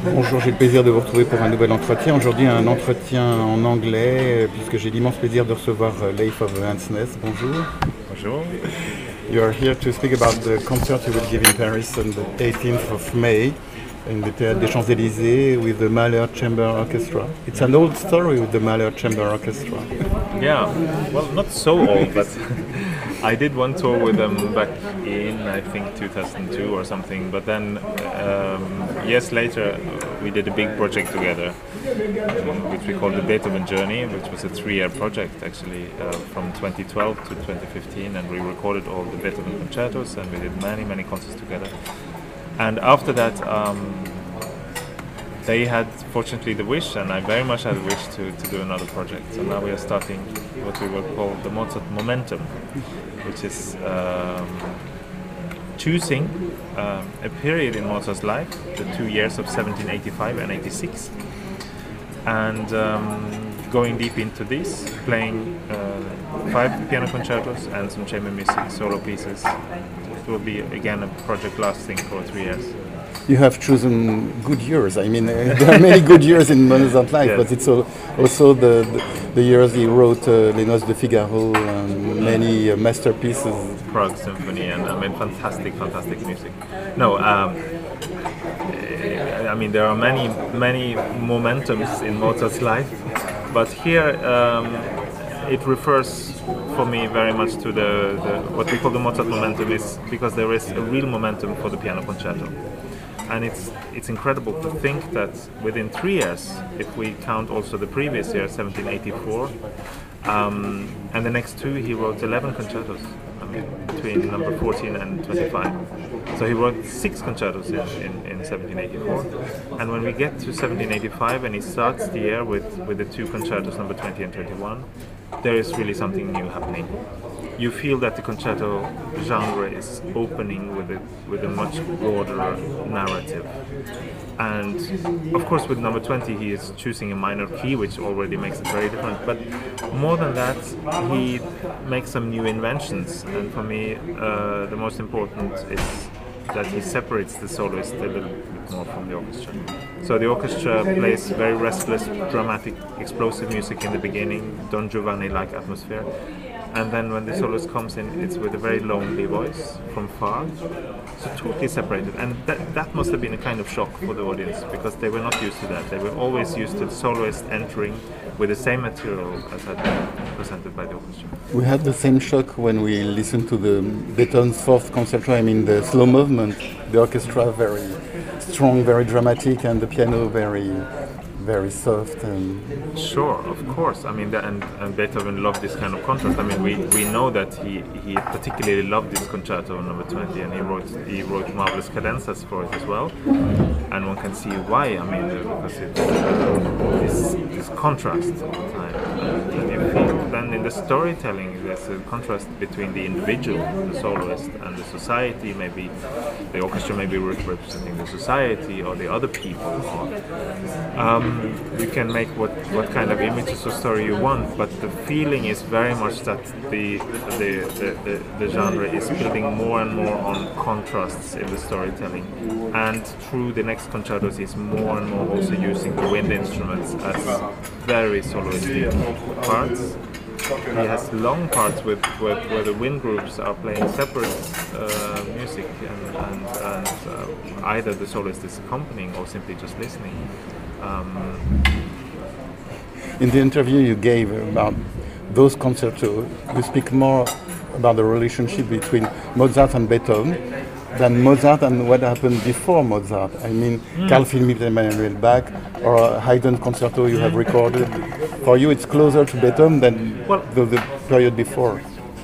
Bonjour, j'ai le plaisir de vous retrouver pour un nouvel entretien. Aujourd'hui, un entretien en anglais, puisque j'ai l'immense plaisir de recevoir Leif of Hansness. Bonjour. Bonjour. You are here to speak about the concert you will give in Paris on the 18th of May in the Théâtre des Champs-Élysées with the Mahler Chamber Orchestra. It's an old story with the Mahler Chamber Orchestra. Yeah, well, not so old, but I did one tour with them back in, I think, 2002 or something. But then, years later, we did a big project together, which we called the Beethoven Journey, which was a 3-year project, actually, from 2012 to 2015. And we recorded all the Beethoven concertos, and we did many, many concerts together. And after that, they had, fortunately, the wish, and I very much had a wish to do another project. So now we are starting what we will call the Mozart Momentum, which is choosing a period in Mozart's life, the 2 years of 1785 and 86, and going deep into this, playing 5 piano concertos and some chamber music, solo pieces. It will be, again, a project lasting for 3 years. You have chosen good years. I mean, there are many good years in Mozart's life, Yes. but it's also the years he wrote Les Noces de Figaro and many masterpieces. Prague Symphony, and I mean, fantastic music. No, I mean, there are many momentums in Mozart's life, but here it refers for me very much to the what we call the Mozart momentum, is because there is a real momentum for the piano concerto. And it's incredible to think that within 3 years, if we count also the previous year, 1784, and the next 2, he wrote 11 concertos, I mean, between number 14 and 25. So he wrote 6 concertos in 1784. And when we get to 1785 and he starts the year with the 2 concertos, number 20 and 21, there is really something new happening. You feel that the concerto genre is opening with a much broader narrative. And of course with number 20 he is choosing a minor key, which already makes it very different. But more than that, he makes some new inventions. And for me, the most important is that he separates the soloist a little bit more from the orchestra. So the orchestra plays very restless, dramatic, explosive music in the beginning, Don Giovanni-like atmosphere. And then when the soloist comes in, it's with a very lonely voice from far, so totally separated. And that must have been a kind of shock for the audience, because they were not used to that. They were always used to the soloist entering with the same material as had been presented by the orchestra. We had the same shock when we listened to the Beethoven's 4th concerto. I mean, the slow movement, the orchestra very strong, very dramatic, and the piano very soft. And Sure, of course. I mean, and Beethoven loved this kind of contrast. I mean, we know that he particularly loved this concerto number 20, and he wrote marvelous cadenzas for it as well. And one can see why. I mean, because it's this contrast all the time. And you feel then in the storytelling, there's a contrast between the individual, the soloist, and the society. Maybe the orchestra may be representing the society or the other people. You can make what kind of images or story you want, but the feeling is very much that the genre is building more and more on contrasts in the storytelling, and through the next concertos is more and more also using the wind instruments as very soloistic parts. He has long parts where the wind groups are playing separate music, and either the soloist is accompanying or simply just listening. in the interview you gave about those concertos, you speak more about the relationship between Mozart and Beethoven than Mozart and what happened before Mozart. I mean, Carl Philipp Emanuel Bach or Haydn concerto you have recorded. For you, it's closer to Beethoven than the period before.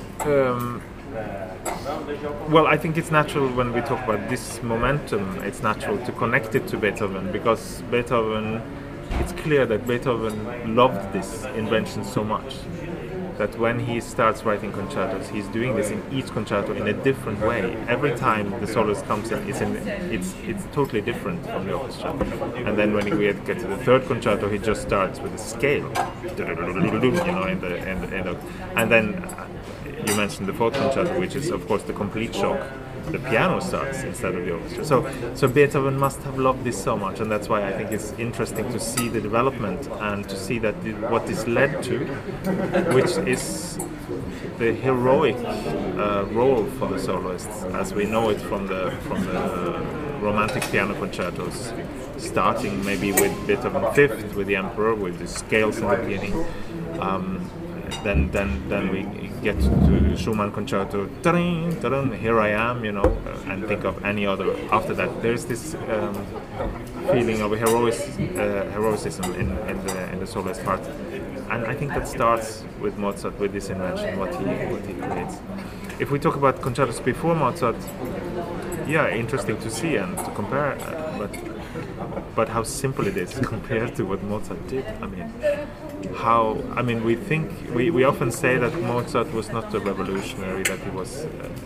Well, I think it's natural when we talk about this momentum, it's natural to connect it to Beethoven, because Beethoven, it's clear that Beethoven loved this invention so much that when he starts writing concertos, he's doing this in each concerto in a different way. Every time the soloist comes in, it's totally different from the orchestra. And then when we get to the 3rd concerto, he just starts with a scale, and then you mentioned the 4th concerto, which is of course the complete shock. the piano starts instead of the orchestra. So Beethoven must have loved this so much, and that's why I think it's interesting to see the development and to see that what this led to, which is the heroic role for the soloists, as we know it from the Romantic piano concertos, starting maybe with Beethoven Fifth, with the Emperor, with the scales in the beginning. Then we get to Schumann concerto, ta-ding, ta-ding, here I am, and think of any other. After that, there's this feeling of heroicism in the soloist part, and I think that starts with Mozart, with this invention, what he creates. If we talk about concertos before Mozart, yeah, interesting to see and to compare, but how simple it is compared to what Mozart did. We often say that Mozart was not a revolutionary, that he was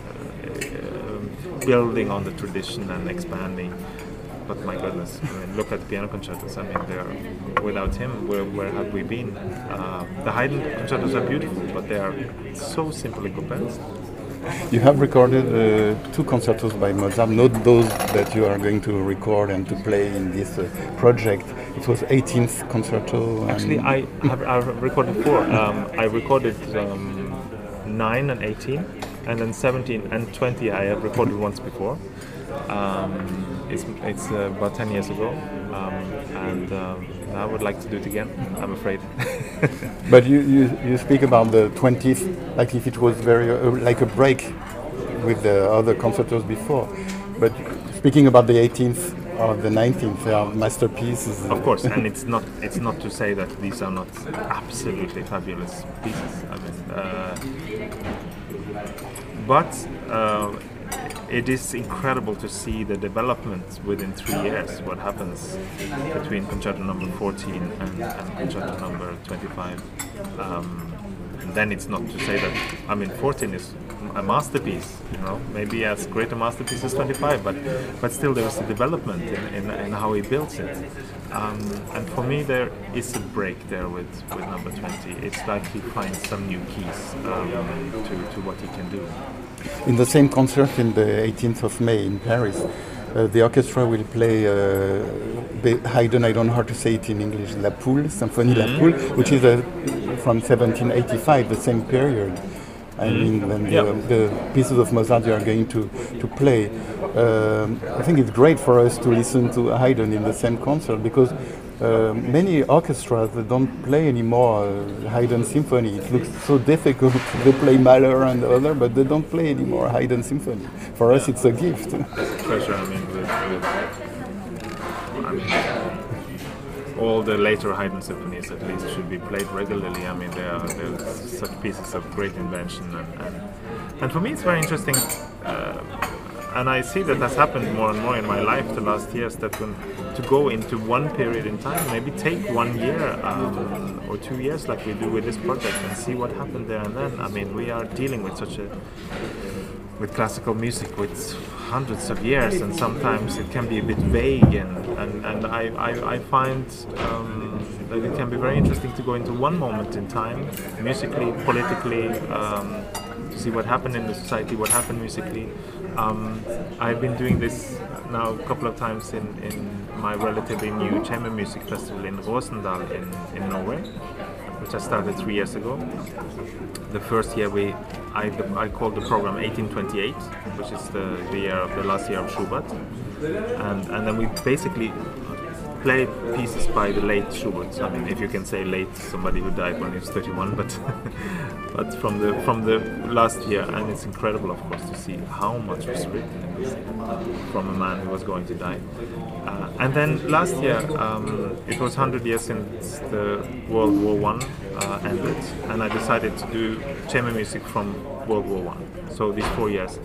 building on the tradition and expanding. But my goodness, look at the piano concertos. Without him, where have we been? The Haydn concertos are beautiful, but they are so simply composed. You have recorded 2 concertos by Mozart, not those that you are going to record and to play in this project. It was 18th concerto. Actually, I've recorded 4. I recorded 9 and 18, and then 17 and 20 I have recorded once before. It's about 10 years ago, and I would like to do it again, I'm afraid. But you speak about the 20th like if it was very like a break with the other concertos before. But speaking about the 18th or the 19th, they are masterpieces. Of course, and it's not to say that these are not absolutely fabulous pieces. It is incredible to see the development within 3 years, what happens between concerto number 14 and concerto number 25. And then it's not to say that, 14 is a masterpiece, maybe as great a masterpiece as 25, but still there is a development in how he builds it. And for me there is a break there with number 20. It's like he finds some new keys to what he can do. In the same concert in the 18th of May in Paris, the orchestra will play Haydn, I don't know how to say it in English, La Poule, Symphonie La Poule, which is from 1785, the same period. The pieces of Mozart you are going to play. I think it's great for us to listen to Haydn in the same concert, because many orchestras don't play anymore Haydn symphony. It looks so difficult. They play Mahler and other, but they don't play anymore Haydn symphony. For us, it's a gift. Treasure. All the later Haydn symphonies, at least, should be played regularly. They're such pieces of great invention, and for me, it's very interesting. And I see that has happened more and more in my life the last years, that to go into one period in time, maybe take 1 year or 2 years like we do with this project, and see what happened there and then. We are dealing with with classical music with hundreds of years, and sometimes it can be a bit vague, and I find that it can be very interesting to go into one moment in time, musically, politically, to see what happened in the society, what happened musically. I've been doing this now a couple of times in my relatively new chamber music festival in Rosendal in Norway, which I started 3 years ago. The first year I called the program 1828, which is the year of the last year of Schubert, and then we basically play pieces by the late Schubert. If you can say late, somebody who died when he was 31, but from the last year, and it's incredible, of course, to see how much was written in this from a man who was going to die. And then last year, it was 100 years since the World War I ended, and I decided to do chamber music from World War I. So these 4 years.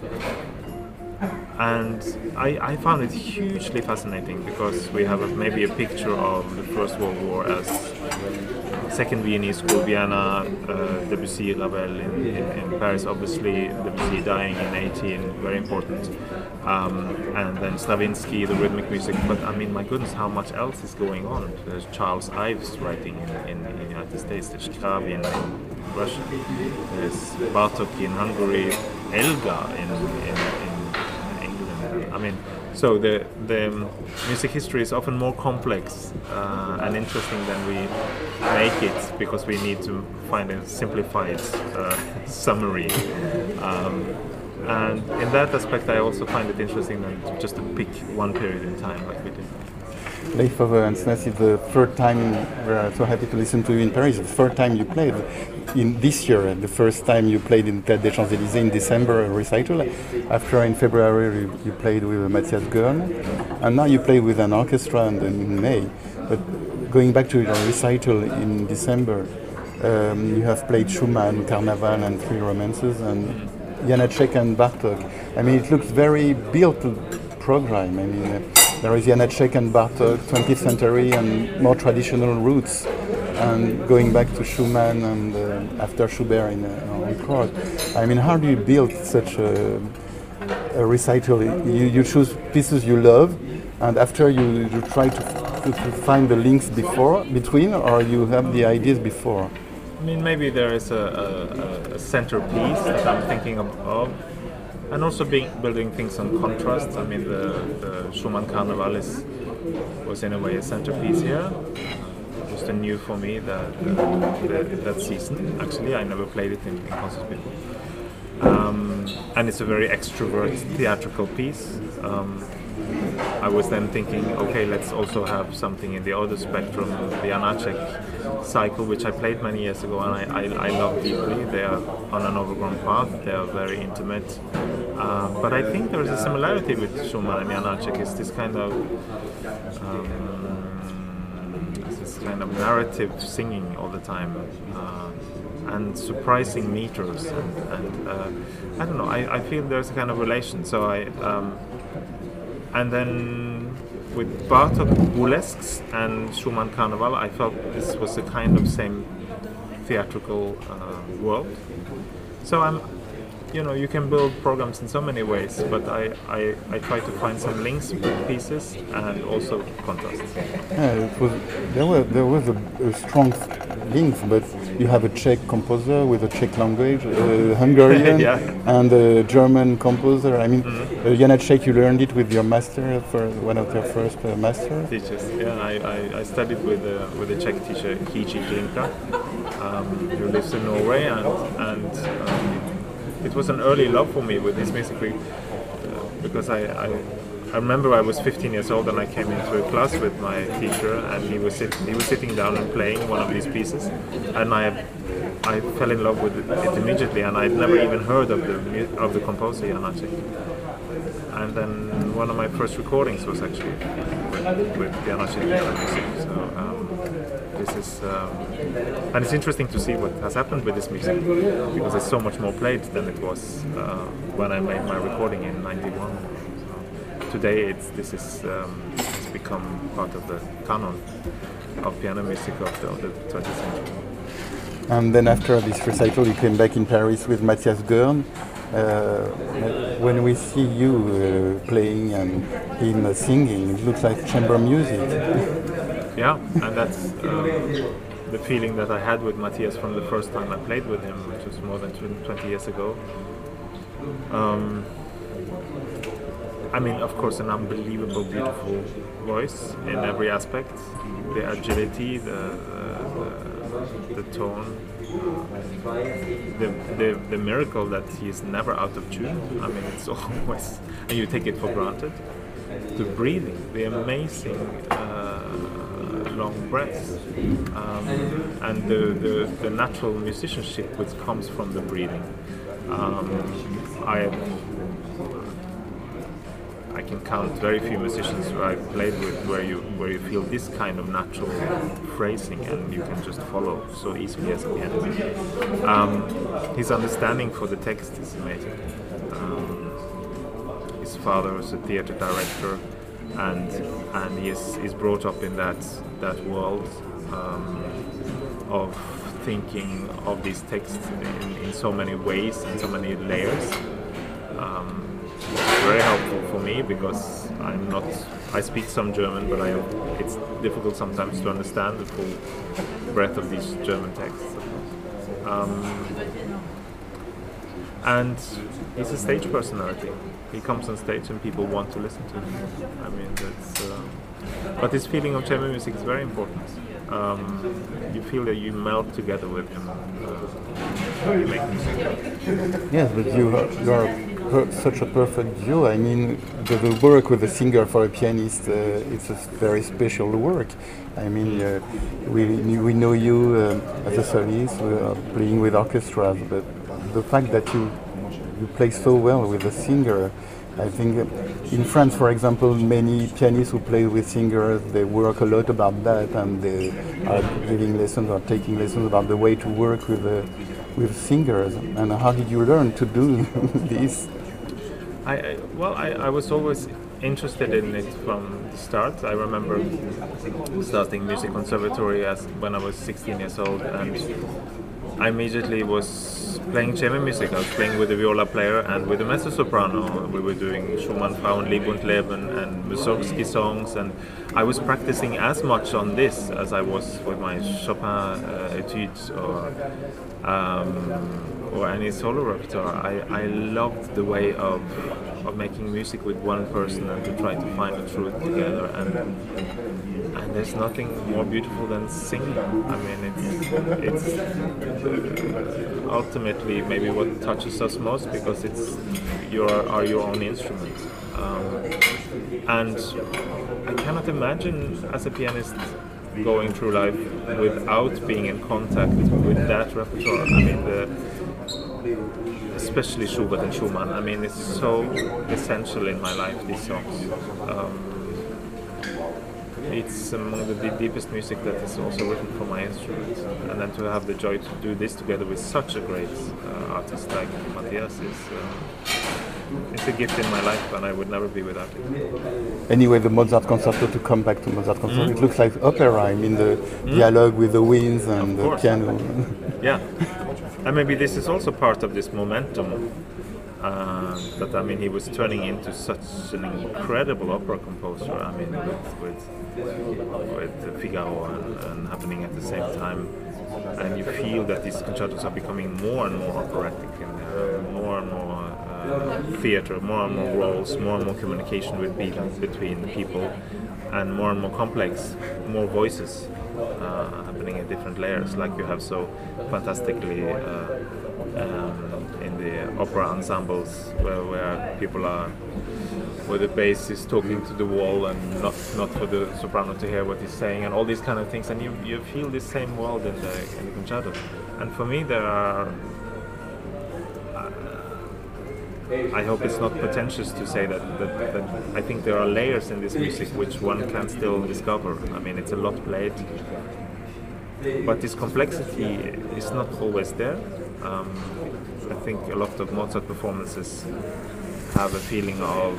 And I found it hugely fascinating, because we have maybe a picture of the First World War as Second Viennese School, Vienna, Debussy, Ravel in Paris, obviously Debussy dying in 18, very important, and then Stravinsky, the rhythmic music. But my goodness, how much else is going on? There's Charles Ives writing in the United States, there's Stravinsky in Russia, there's Bartók in Hungary, Elgar in I mean, so the music history is often more complex and interesting than we make it, because we need to find a simplified summary. And in that aspect, I also find it interesting than just to pick one period in time like we did. Leif Ove Andsnes, it's the third time, we're so happy to listen to you in Paris, the third time you played in this year, the first time you played in Théâtre des Champs-Élysées in December, a recital. After in February you played with Matthias Goerne, and now you play with an orchestra in May. But going back to your recital in December, you have played Schumann, Carnaval and Three Romances, and Janacek and Bartók. I mean, it looks very built program. I mean, there is Janacek and Bartók, 20th century and more traditional roots, and going back to Schumann and after Schubert in court. I mean, how do you build such a recital? You choose pieces you love, and after you try to find the links between, or you have the ideas before? I mean, maybe there is a centerpiece that I'm thinking of, and also building things on contrast. I mean, the Schumann Carnaval was in a way a centerpiece here. It was new for me that season. Actually, I never played it in concerts before, and it's a very extrovert theatrical piece. I was then thinking, okay, let's also have something in the other spectrum, the Janacek cycle, which I played many years ago, and I love deeply. They are on an overgrown path. They are very intimate, but I think there is a similarity with Schumann and Janacek. It's this kind of narrative singing all the time, and surprising meters, and I don't know. I feel there's a kind of relation. So and then with Bartók Burlesques and Schumann Carnaval, I felt this was a kind of same theatrical world. So you can build programs in so many ways, but I try to find some links with pieces and also contrasts. Yeah, there was a strong links, but you have a Czech composer with a Czech language, Hungarian, yeah. and a German composer. I mean, Janacek, you learned it with your master, for one of your first masters. Teachers. Yeah, I studied with a Czech teacher, Jiří Glinka, who lives in Norway, and it was an early love for me with this music, because I remember I was 15 years old and I came into a class with my teacher, and he was sitting down and playing one of these pieces, and I fell in love with it immediately, and I'd never even heard of the composer Janacek. And then one of my first recordings was actually with Janacek music. So this is, and it's interesting to see what has happened with this music, because it's so much more played than it was when I made my recording in '91. So today it's become part of the canon of piano music of the 20th century. And then after this recital, you came back in Paris with Matthias Goerne. When we see you playing and him singing, it looks like chamber music. Yeah, and that's the feeling that I had with Matthias from the first time I played with him, which was more than 20 years ago. I mean, of course, an unbelievable, beautiful voice in every aspect. The agility, the tone, the miracle that he's never out of tune. I mean, it's always, and you take it for granted. The breathing, the amazing long breaths, and the natural musicianship which comes from the breathing. I can count very few musicians who I've played with where you feel this kind of natural phrasing and you can just follow so easily as a pianist. His understanding for the text is amazing. His father was a theater director, and he is brought up in that world of thinking of these texts in so many ways and so many layers. It's very helpful for me because I speak some German, but it's difficult sometimes to understand the full breadth of these German texts. And he's a stage personality. He comes on stage and people want to listen to him. I mean, but this feeling of chamber music is very important. You feel that you melt together with him. You make music. Yes, but you are such a perfect duo. I mean, the work with a singer for a pianist, it's a very special work. I mean, we know you as a solist, playing with orchestras, but the fact that you play so well with a singer, I think in France, for example, many pianists who play with singers, they work a lot about that, and they are giving lessons or taking lessons about the way to work with singers. And how did you learn to do this? I was always interested in it from the start. I remember starting music conservatory when I was 16 years old, and I immediately was playing chamber music. I was playing with a viola player and with a mezzo-soprano. We were doing Schumann, Frauenlied und Leben and Mussorgsky songs, and I was practicing as much on this as I was with my Chopin etudes or any solo repertoire. I loved the way of making music with one person and to try to find the truth together, and there's nothing more beautiful than singing. I mean, it's ultimately maybe what touches us most, because you are your own instrument, and I cannot imagine as a pianist going through life without being in contact with that repertoire. I mean, especially Schubert and Schumann. I mean, it's so essential in my life, these songs. It's among the deepest music that is also written for my instrument. And then to have the joy to do this together with such a great artist like Matthias it's a gift in my life, and I would never be without it. Anyway, the Mozart Concerto, to come back to Mozart Concerto, it looks like opera. I mean, the dialogue with the winds and the piano. Yeah. And maybe this is also part of this momentum that, I mean, he was turning into such an incredible opera composer. I mean, with Figaro and happening at the same time. And you feel that these concertos are becoming more and more operatic, and more and more theater, more and more roles, more and more communication between people, and more complex, more voices happening in different layers, like you have so fantastically in the opera ensembles where people are, where the bass is talking to the wall and not for the soprano to hear what he's saying, and all these kind of things, and you feel the same world in the concerto. And for me, there are, I hope it's not pretentious to say that I think there are layers in this music which one can still discover. I mean, it's a lot played, but this complexity is not always there. I think a lot of Mozart performances have a feeling of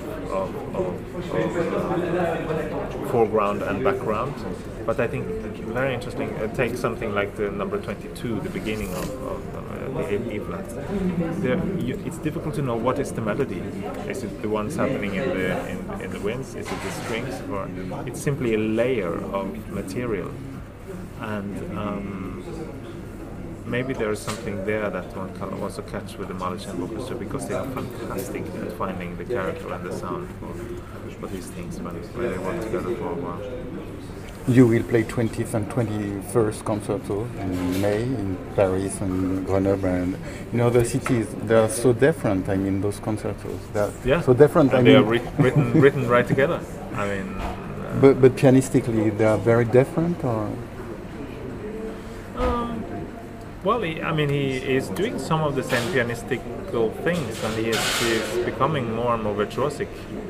foreground and background, but I think very interesting. Take something like the number 22, the beginning of the E flat. It's difficult to know what is the melody. Is it the ones happening in the winds? Is it the strings? Or it's simply a layer of material, and maybe there is something there that one can also catch with the Mahler Chamber Orchestra, because they are fantastic at finding the character and the sound for these things when they work together for a while. You will play 20th and 21st concerto in May in Paris and Grenoble and in other cities. They are so different. I mean, those concertos. They are so different. And they are written right together. I mean, but pianistically, they are very different, or. Well, he is doing some of the same pianistical things, and he is becoming more and more virtuosic.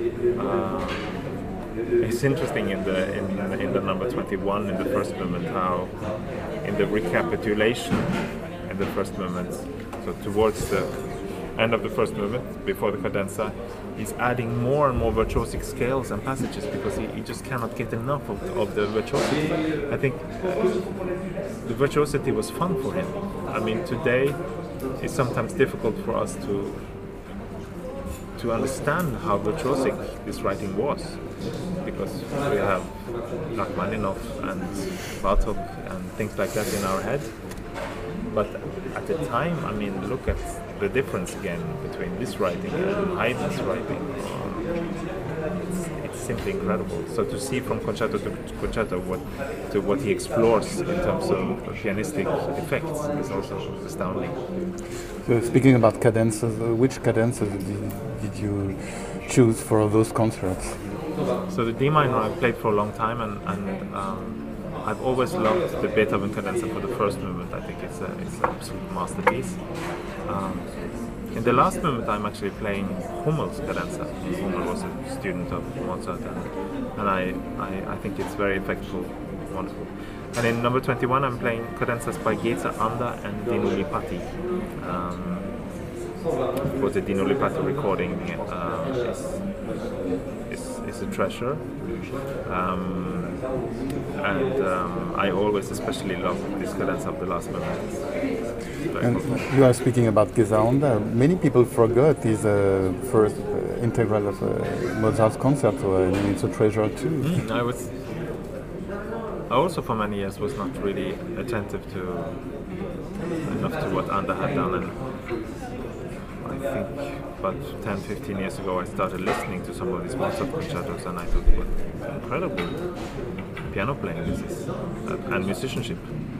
It's interesting in the number 21, in the first movement, how in the recapitulation in the first movement, so towards the end of the first movement, before the cadenza, he's adding more and more virtuosic scales and passages, because he just cannot get enough of the virtuosity. I think the virtuosity was fun for him. I mean, today it's sometimes difficult for us to understand how virtuosic this writing was, because we have Rachmaninoff and Bartók and things like that in our head. But at the time, I mean, look at the difference again between this writing and Haydn's writing. It's simply incredible. So to see from concerto to concerto what he explores in terms of pianistic effects is also astounding. So speaking about cadences, which cadences did you choose for those concerts? So the D minor I played for a long time, and I've always loved the Beethoven cadenza for the first movement. I think it's an absolute masterpiece. In the last movement, I'm actually playing Hummel's cadenza. Hummel was a student of Mozart, and I think it's very effective, wonderful. And in number 21, I'm playing cadenzas by Geza Anda and Dino Lipatti. For the Dino Lipatti recording is a treasure. I always especially love this cadenza of the last movement. And you are speaking about Geza Anda. Many people forgot his first integral of Mozart's concerto. I mean, it's a treasure too. I also for many years was not really attentive enough to what Anda had done, and I think about 10-15 years ago I started listening to some of these Mozart concertos, and I thought, what incredible piano playing this is, and musicianship.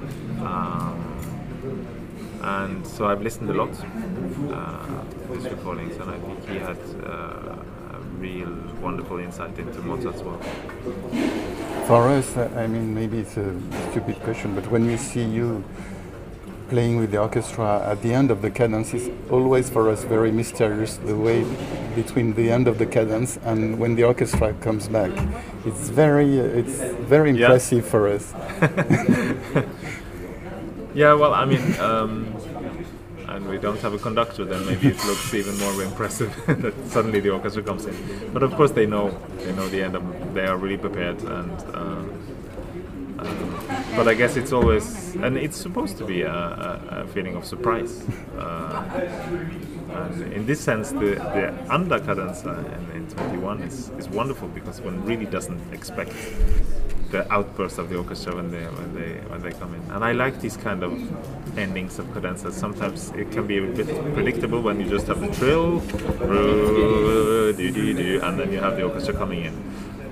And so I've listened a lot to his recordings, and I think he had a real wonderful insight into Mozart's work. For us, I mean, maybe it's a stupid question, but when we see you playing with the orchestra at the end of the cadence, it's always for us very mysterious, the way between the end of the cadence and when the orchestra comes back. It's very impressive for us. Yeah, well, I mean, and we don't have a conductor, then maybe it looks even more impressive that suddenly the orchestra comes in. But of course they know the end of, they are really prepared, but I guess it's always, and it's supposed to be a feeling of surprise. And in this sense, the Anda cadenza in 21 is wonderful, because one really doesn't expect the outburst of the orchestra when they come in. And I like these kind of endings of cadenzas. Sometimes it can be a bit predictable when you just have the trill, and then you have the orchestra coming in.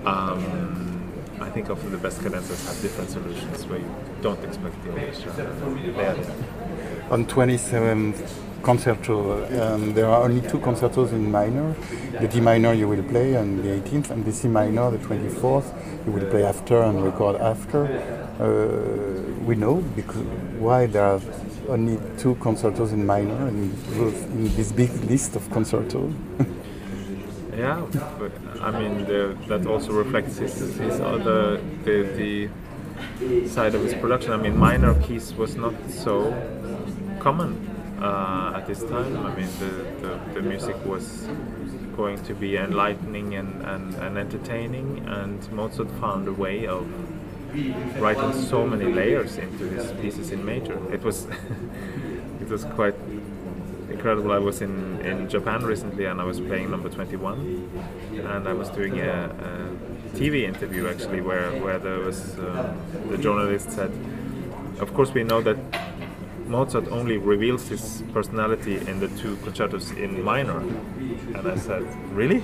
I think often the best cadenzas have different solutions where you don't expect the orchestra. On 27th concerto, there are only two concertos in minor. The D minor you will play on the 18th, and the C minor, the 24th, you will play after and record after. We know because why there are only two concertos in minor in this big list of concertos. Yeah, but I mean that also reflects his other the side of his production. I mean, minor keys was not so common at this time. I mean, the music was going to be enlightening and entertaining, and Mozart found a way of writing so many layers into his pieces in major. It was it was quite incredible. I was in Japan recently, and I was playing number 21, and I was doing a TV interview actually where there was the journalist said, of course we know that Mozart only reveals his personality in the two concertos in minor. And I said, really?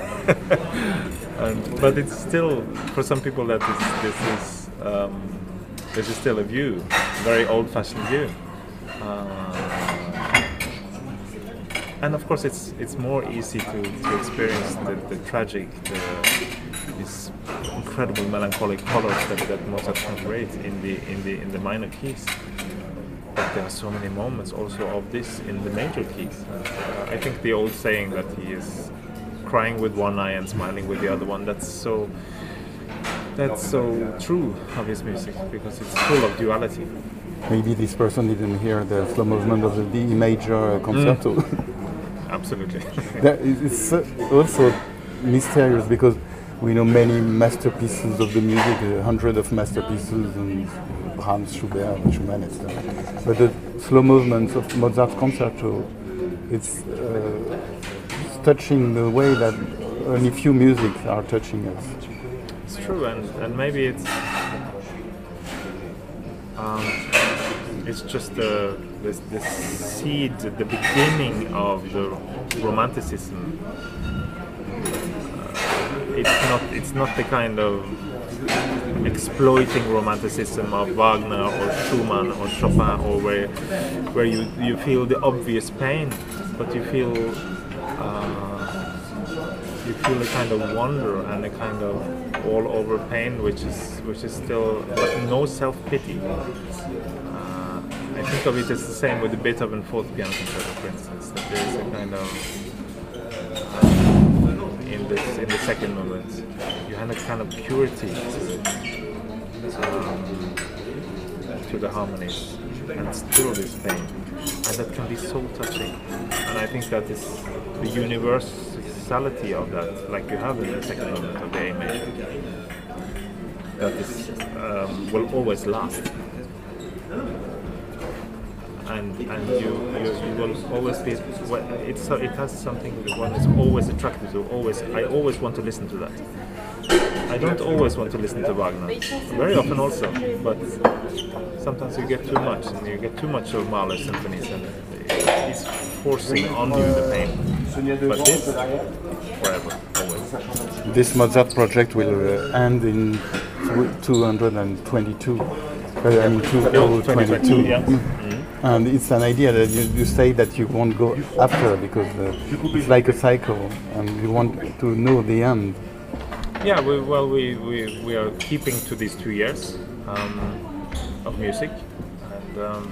But it's still, for some people, that this is still a view, a very old-fashioned view. And of course, it's more easy to experience the tragic, these incredible melancholic colors that Mozart can create in the minor keys. But there are so many moments also of this in the major keys. I think the old saying that he is crying with one eye and smiling with the other one, that's so true of his music, because it's full of duality. Maybe this person didn't hear the slow movement of the D major concerto. Absolutely. It's also mysterious because we know many masterpieces of the music, hundreds of masterpieces, and Brahms, Schubert, Schumann, etc. But the slow movements of Mozart's concerto, it's touching the way that only few music are touching us. It's true, and maybe it's just the seed, the beginning of the Romanticism. It's not the kind of exploiting Romanticism of Wagner or Schumann or Chopin, or where you feel the obvious pain, but you feel a kind of wonder and a kind of all over pain, which is still, but no self-pity. I think of it as the same with the Beethoven Fourth Piano Concerto, for instance. That there is a kind of in the second movement, you have a kind of purity to the harmonies, and still this pain, and that can be so touching. And I think that is the universality of that, like you have in the second movement of the A major, that is will always last. And you will always be. It has something that one is always attracted to. I always want to listen to that. I don't always want to listen to Wagner. Very often also, but sometimes you get too much, and you get too much of Mahler's symphonies, and it's forcing on you the pain. But this, forever, always. This Mozart project will end in 222. 2022. Yeah. And it's an idea that you say that you won't go after, because it's like a cycle, and you want to know the end. Yeah, we are keeping to these 2 years of music, and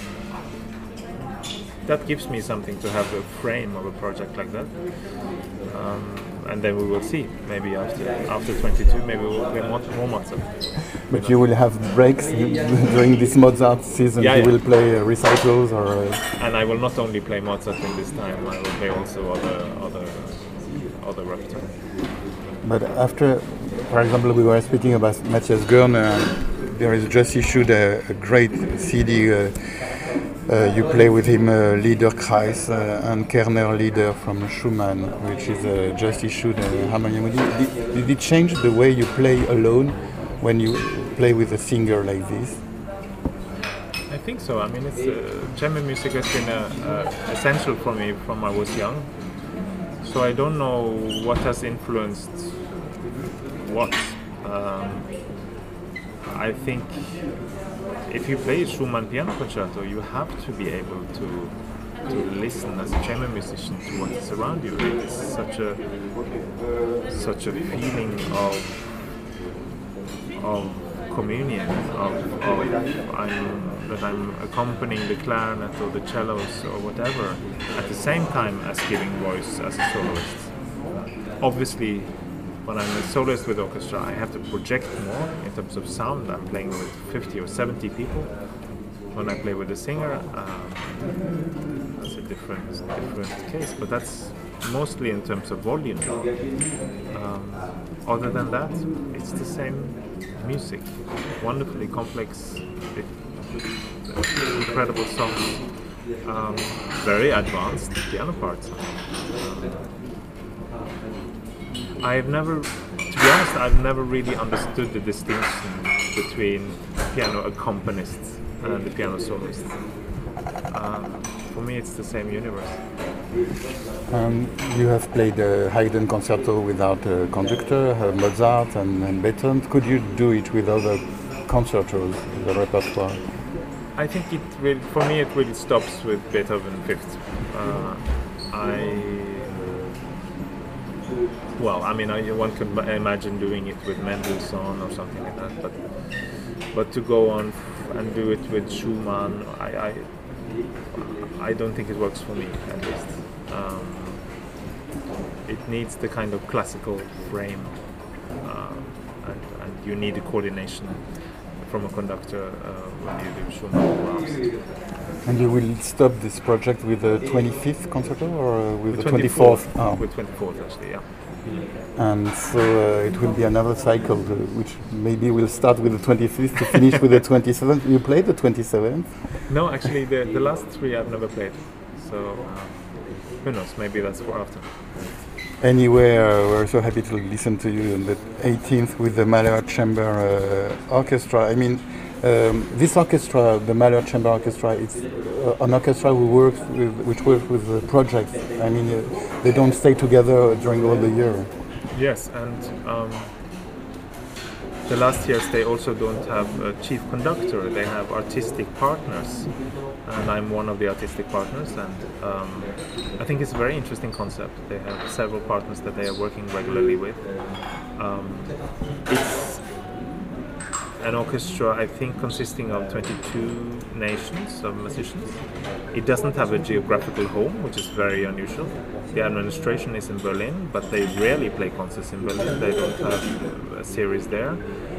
that gives me something to have a frame of a project like that. And then we will see. Maybe after 22, maybe we'll play more Mozart. But you will have breaks during this Mozart season. You will play recitals, or. And I will not only play Mozart in this time. I will play also other repertoire. But after, for example, we were speaking about Matthias Görner. There is just issued a great CD. You play with him Liederkreis and Kerner Lieder from Schumann, which is just issued harmonium. Did it change the way you play alone when you play with a singer like this? I think so. I mean, chamber music has been essential for me from I was young. So I don't know what has influenced what. I think if you play a Schumann piano concerto, you have to be able to listen as a chamber musician to what is around you. It's such a feeling of communion, that I'm accompanying the clarinet or the cellos or whatever at the same time as giving voice as a soloist. Obviously, when I'm a soloist with orchestra, I have to project more in terms of sound. I'm playing with 50 or 70 people. When I play with a singer, that's a different case. But that's mostly in terms of volume. Other than that, it's the same music. Wonderfully complex, incredible songs, very advanced piano parts. I've never really understood the distinction between piano accompanists and the piano soloist. For me, it's the same universe. You have played the Haydn concerto without a conductor, Mozart and Beethoven. Could you do it with other concertos, the repertoire? I think for me, it really stops with Beethoven Fifth. One could imagine doing it with Mendelssohn or something like that, but to go on and do it with Schumann, I don't think it works for me, at least. It needs the kind of classical frame, and you need a coordination from a conductor when you do Schumann or Brahms. And you will stop this project with the 25th concerto, or with the 24th? 24th? Oh. With 24th, actually, yeah. And so it will be another cycle, which maybe will start with the 25th to finish with the 27th. You played the 27th? No, actually, the last three I've never played. So who knows? Maybe that's for after. Anyway, we're so happy to listen to you on the 18th with the Mahler Chamber Orchestra. I mean, This orchestra, the Mahler Chamber Orchestra, it's an orchestra which works with projects. I mean, they don't stay together during all the year. Yes, and the last years they also don't have a chief conductor. They have artistic partners, and I'm one of the artistic partners. And I think it's a very interesting concept. They have several partners that they are working regularly with. It's an orchestra, I think, consisting of 22 nations of musicians. It doesn't have a geographical home, which is very unusual. The administration is in Berlin, but they rarely play concerts in Berlin. They don't have a series there.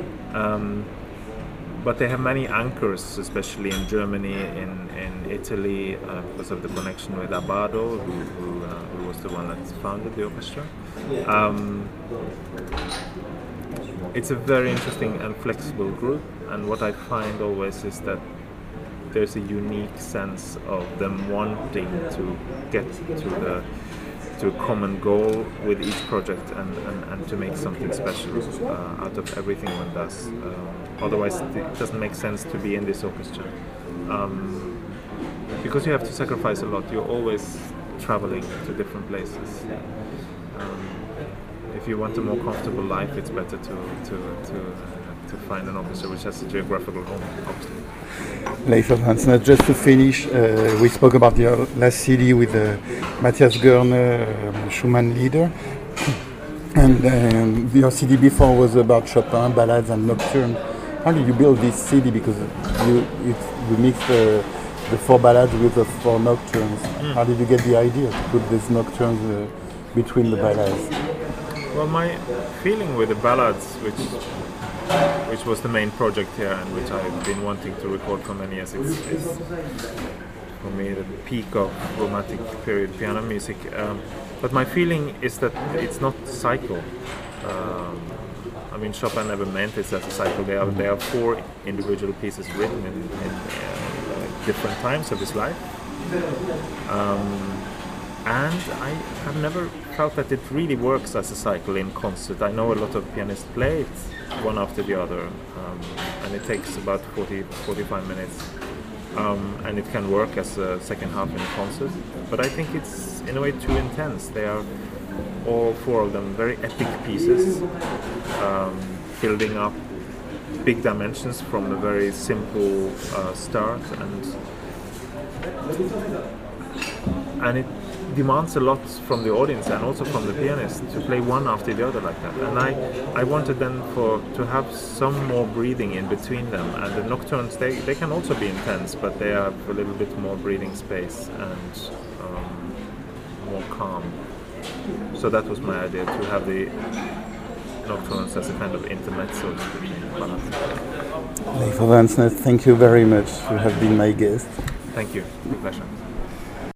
But they have many anchors, especially in Germany, in Italy, because of the connection with Abbado, who was the one that founded the orchestra. It's a very interesting and flexible group, and what I find always is that there's a unique sense of them wanting to get to a common goal with each project and to make something special out of everything one does. Otherwise, it doesn't make sense to be in this orchestra. Because you have to sacrifice a lot. You're always traveling to different places. If you want a more comfortable life, it's better to find an orchestra which has a geographical home, obviously. Leif Hansner, just to finish, we spoke about your last CD with Matthias Görner, Schumann leader, and your CD before was about Chopin, ballades and nocturnes. How did you build this CD? Because you mixed the 4 ballades with the 4 nocturnes. How did you get the idea to put these nocturnes between the ballades? Well, my feeling with the ballads, which was the main project here and which I've been wanting to record for many years, is for me the peak of romantic period piano music. But my feeling is that it's not cycle. I mean, Chopin never meant it as a cycle. They are 4 individual pieces written in different times of his life. And I have never felt that it really works as a cycle in concert. I know a lot of pianists play it one after the other, and it takes about 40-45 minutes, and it can work as a second half in a concert. But I think it's in a way too intense. They are all 4 of them very epic pieces, building up big dimensions from a very simple start, and it demands a lot from the audience and also from the pianist to play one after the other like that. And I wanted then to have some more breathing in between them. And the nocturnes, they can also be intense, but they have a little bit more breathing space and more calm. So that was my idea, to have the nocturnes as a kind of intermezzo. Leif Hansner, thank you very much. You have been my guest. Thank you. Pleasure.